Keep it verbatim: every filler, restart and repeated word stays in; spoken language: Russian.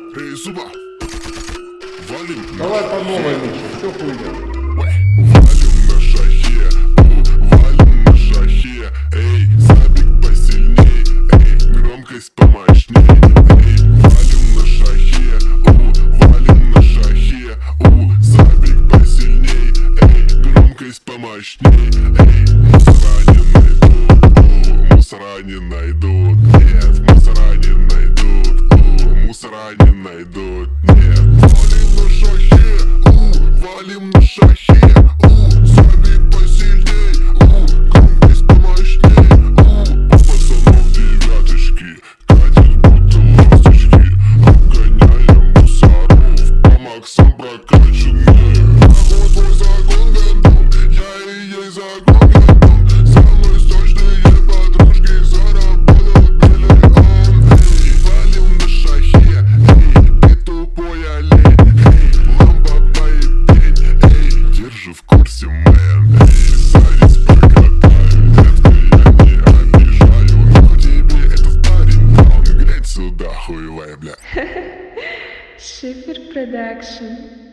Эй, зуба! Валим! Давай по новой, Миша, все хуйня. Валим на шахе, у, валим на шахе. Эй, забег посильней, эй, громкость помощней. Эй, валим на шахе, у, валим на шахе. У, забег посильней, эй, громкость помощней. Эй, мусора не найдут, у, мусора не найдут. Нет, мусора не найдут, у, мусора не найдут. Нет, валим на шахе, у, валим на шахе. У, забег посильней, у, громкость помощней. У, у пацанов девяточки катят будто ласточки. Обгоняем мусоров по максам прокачанные. Нахуй твой загон гандон, я и есть загон гандон. Со мной сочные подружки, заработал миллион. Эй, валим на шахе, эй, ты тупой олень. Эй, ламба поебень, эй, держи в курсе, мэн. Эй, зависть прокатаю, детка, я не обижаю. Но тебе этот парень даун, глянь сюда, хуевая, бля. Шифер Продакшн.